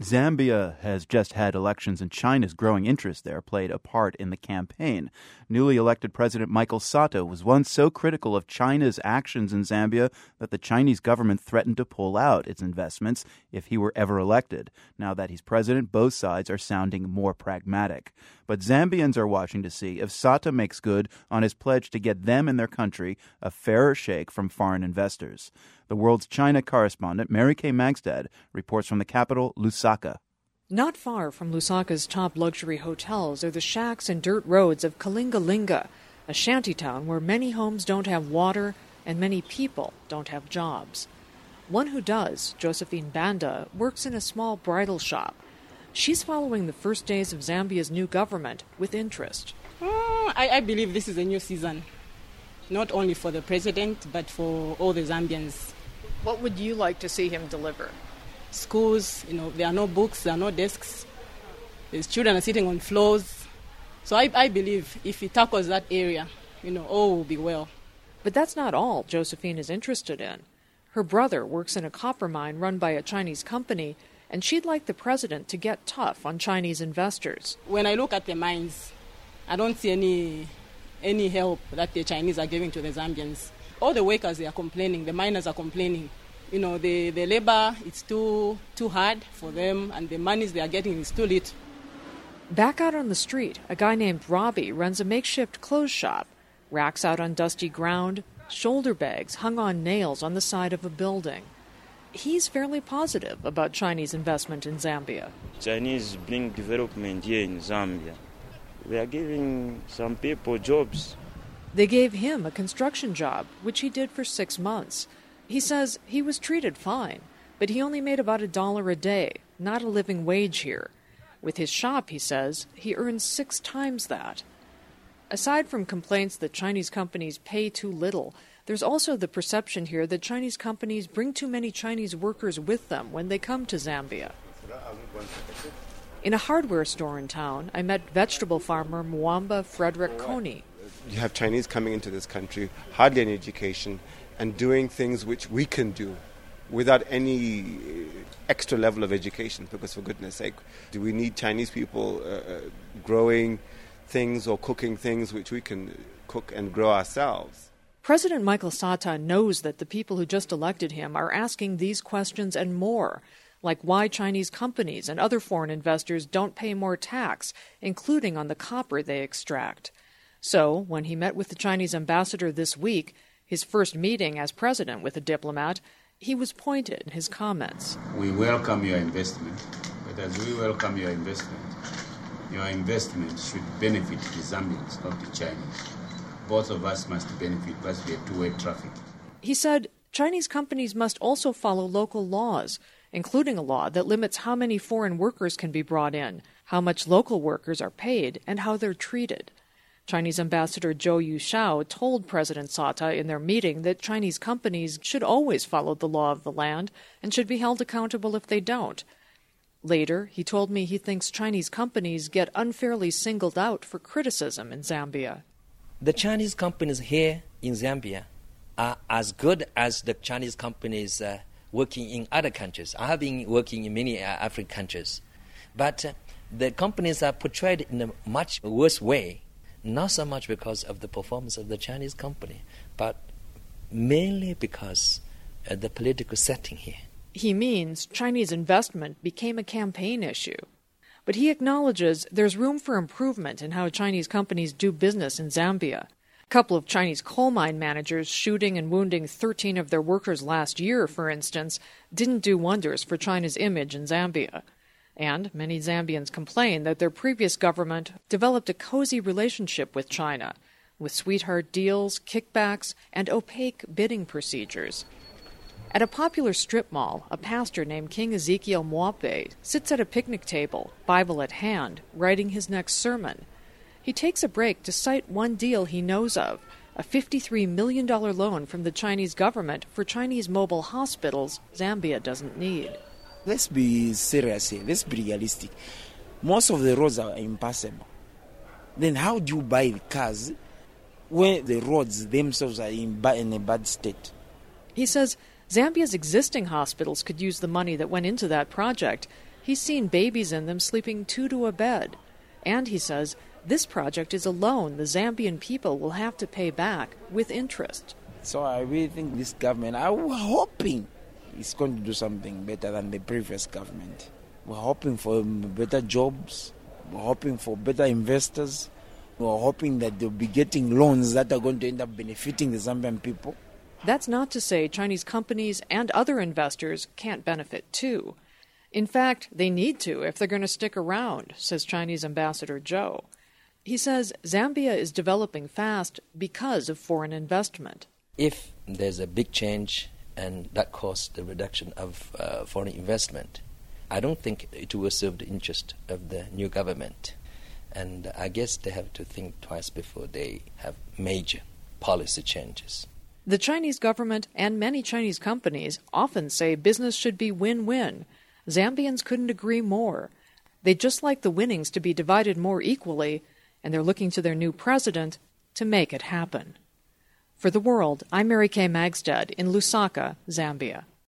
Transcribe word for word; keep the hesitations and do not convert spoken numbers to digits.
Zambia has just had elections, and China's growing interest there played a part in the campaign. Newly elected President Michael Sata was once so critical of China's actions in Zambia that the Chinese government threatened to pull out its investments if he were ever elected. Now that he's president, both sides are sounding more pragmatic. But Zambians are watching to see if Sata makes good on his pledge to get them and their country a fairer shake from foreign investors. The world's China correspondent, Mary Kay Magstad, reports from the capital, Lusaka. Not far from Lusaka's top luxury hotels are the shacks and dirt roads of Kalingalinga, a shantytown where many homes don't have water and many people don't have jobs. One who does, Josephine Banda, works in a small bridal shop. She's following the first days of Zambia's new government with interest. Oh, I, I believe this is a new season, not only for the president, but for all the Zambians. What would you like to see him deliver? Schools, you know, there are no books, there are no desks. His children are sitting on floors. So I, I believe if he tackles that area, you know, all will be well. But that's not all Josephine is interested in. Her brother works in a copper mine run by a Chinese company, and she'd like the president to get tough on Chinese investors. When I look at the mines, I don't see any any help that the Chinese are giving to the Zambians. All the workers, they are complaining, the miners are complaining. You know, the, the labor, it's too too hard for them, and the monies they are getting is too little. Back out on the street, a guy named Robbie runs a makeshift clothes shop. Racks out on dusty ground, shoulder bags hung on nails on the side of a building. He's fairly positive about Chinese investment in Zambia. Chinese bring development here in Zambia. We are giving some people jobs. They gave him a construction job, which he did for six months. He says he was treated fine, but he only made about a dollar a day, not a living wage here. With his shop, he says, he earns six times that. Aside from complaints that Chinese companies pay too little, there's also the perception here that Chinese companies bring too many Chinese workers with them when they come to Zambia. In a hardware store in town, I met vegetable farmer Mwamba Frederick Coney. You have Chinese coming into this country, hardly any education, and doing things which we can do without any extra level of education, because for goodness sake, do we need Chinese people uh, growing things or cooking things which we can cook and grow ourselves? President Michael Sata knows that the people who just elected him are asking these questions and more, like why Chinese companies and other foreign investors don't pay more tax, including on the copper they extract. So, when he met with the Chinese ambassador this week, his first meeting as president with a diplomat, he was pointed in his comments. We welcome your investment, but as we welcome your investment, your investment should benefit the Zambians, not the Chinese. Both of us must benefit, must be a two-way traffic. He said Chinese companies must also follow local laws, including a law that limits how many foreign workers can be brought in, how much local workers are paid, and how they're treated. Chinese Ambassador Zhou Yuxiao told President Sata in their meeting that Chinese companies should always follow the law of the land and should be held accountable if they don't. Later, he told me he thinks Chinese companies get unfairly singled out for criticism in Zambia. The Chinese companies here in Zambia are as good as the Chinese companies uh, working in other countries. I have been working in many uh, African countries. But uh, the companies are portrayed in a much worse way. Not so much because of the performance of the Chinese company, but mainly because of the political setting here. He means Chinese investment became a campaign issue. But he acknowledges there's room for improvement in how Chinese companies do business in Zambia. A couple of Chinese coal mine managers shooting and wounding thirteen of their workers last year, for instance, didn't do wonders for China's image in Zambia. And many Zambians complain that their previous government developed a cozy relationship with China, with sweetheart deals, kickbacks, and opaque bidding procedures. At a popular strip mall, a pastor named King Ezekiel Mwape sits at a picnic table, Bible at hand, writing his next sermon. He takes a break to cite one deal he knows of, a fifty-three million dollars loan from the Chinese government for Chinese mobile hospitals Zambia doesn't need. Let's be serious here. Let's be realistic. Most of the roads are impassable. Then how do you buy the cars when the roads themselves are in, ba- in a bad state? He says Zambia's existing hospitals could use the money that went into that project, He's seen babies in them sleeping two to a bed. And he says this project is a loan the Zambian people will have to pay back with interest. So I really think this government, I'm hoping it's going to do something better than the previous government. We're hoping for better jobs. We're hoping for better investors. We're hoping that they'll be getting loans that are going to end up benefiting the Zambian people. That's not to say Chinese companies and other investors can't benefit too. In fact, they need to if they're going to stick around, says Chinese Ambassador Zhou. He says Zambia is developing fast because of foreign investment. If there's a big change and that causes the reduction of uh, foreign investment, I don't think it will serve the interest of the new government. And I guess they have to think twice before they have major policy changes. The Chinese government and many Chinese companies often say business should be win-win. Zambians couldn't agree more. They'd just like the winnings to be divided more equally, and they're looking to their new president to make it happen. For The World, I'm Mary Kay Magstead in Lusaka, Zambia.